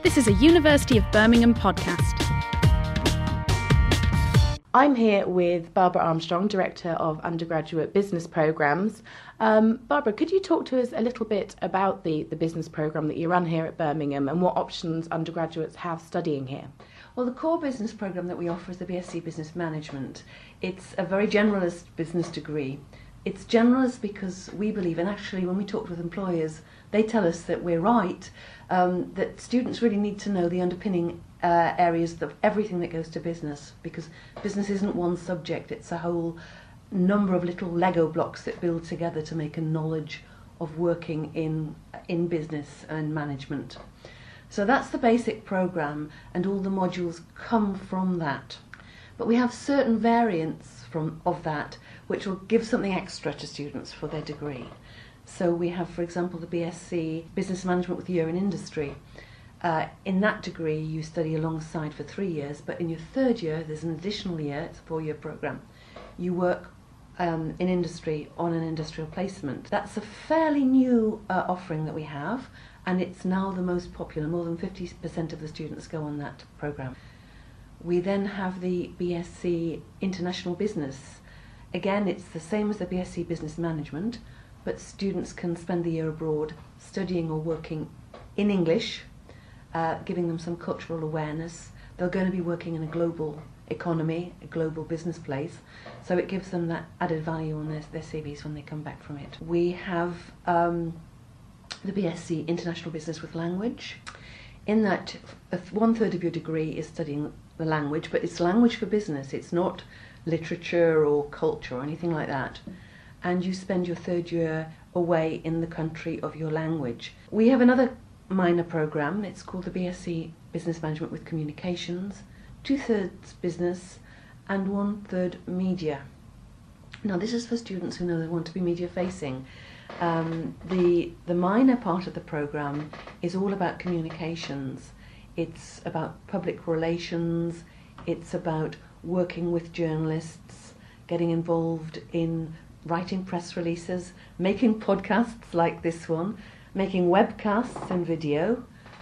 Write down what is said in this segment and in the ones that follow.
This is a University of Birmingham podcast. I'm here with Barbara Armstrong, Director of Undergraduate Business Programmes. Barbara, could you talk to us a little bit about the business programme that you run here at Birmingham and what options undergraduates have studying here? Well, the core business programme that we offer is the BSc Business Management. It's a very generalist business degree. It's generalist because we believe, and actually when we talk with employers, they tell us that we're right, that students really need to know the underpinning areas of everything that goes to business, because business isn't one subject, it's a whole number of little Lego blocks that build together to make a knowledge of working in business and management. So that's the basic programme, and all the modules come from that. But we have certain variants of that which will give something extra to students for their degree. So we have, for example, the BSc Business Management with a year in industry. In that degree you study alongside for 3 years, but in your third year there's an additional year, it's a 4-year programme. You work in industry on an industrial placement. That's a fairly new offering that we have, and it's now the most popular. More than 50% of the students go on that programme. We then have the BSc International Business. Again, it's the same as the BSc Business Management, but students can spend the year abroad studying or working in English, giving them some cultural awareness. They're going to be working in a global economy, a global business place, so it gives them that added value on their CVs when they come back from it. We have the BSc International Business with Language. In that, 1/3 of your degree is studying the language, but it's language for business, it's not literature or culture or anything like that. And you spend your third year away in the country of your language. We have another minor programme, it's called the BSc Business Management with Communications, 2/3 business and 1/3 media. Now this is for students who know they want to be media facing. The minor part of the programme is all about communications. It's about public relations, it's about working with journalists, getting involved in writing press releases, making podcasts like this one, making webcasts and video.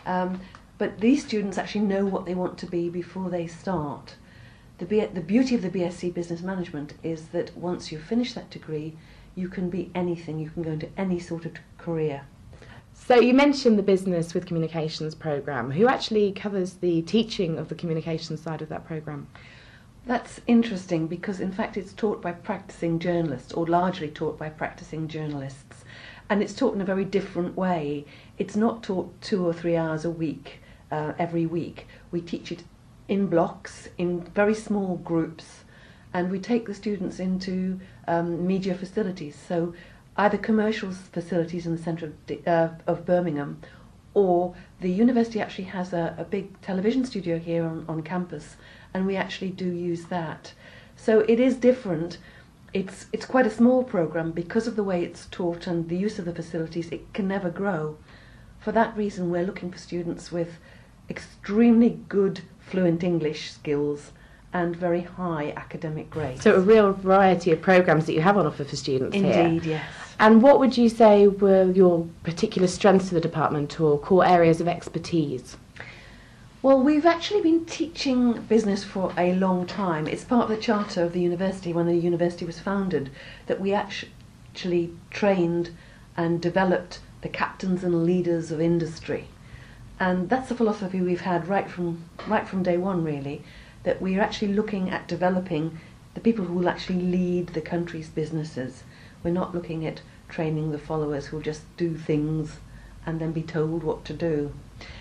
But these students actually know what they want to be before they start. The beauty of the BSc Business Management is that once you finish that degree, you can be anything, you can go into any sort of career. So you mentioned the Business with Communications programme. Who actually covers the teaching of the communications side of that programme? That's interesting because in fact it's taught by practising journalists, or largely taught by practising journalists, and it's taught in a very different way. It's not taught 2 or 3 hours a week, every week. We teach it in blocks, in very small groups, and we take the students into media facilities, so either commercial facilities in the centre of Birmingham, or the university actually has a big television studio here on campus, and we actually do use that. So it is different. It's quite a small programme because of the way it's taught and the use of the facilities. It can never grow. For that reason we're looking for students with extremely good fluent English skills and very high academic grades. So a real variety of programmes that you have on offer for students here. Indeed, yes. And what would you say were your particular strengths of the department or core areas of expertise? Well, we've actually been teaching business for a long time. It's part of the charter of the university when the university was founded that we actually trained and developed the captains and leaders of industry. And that's a philosophy we've had right from day one, really, that we're actually looking at developing the people who will actually lead the country's businesses. We're not looking at training the followers who will just do things and then be told what to do.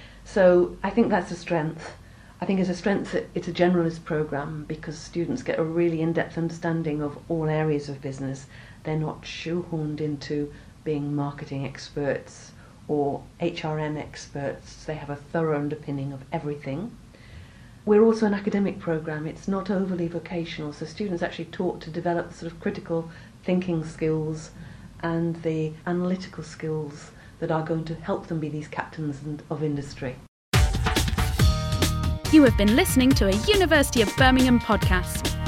So I think that's a strength. I think it's a strength that it's a generalist programme because students get a really in-depth understanding of all areas of business. They're not shoehorned into being marketing experts or HRM experts. They have a thorough underpinning of everything. We're also an academic programme. It's not overly vocational, so students actually taught to develop the sort of critical thinking skills and the analytical skills that are going to help them be these captains of industry. You have been listening to a University of Birmingham podcast.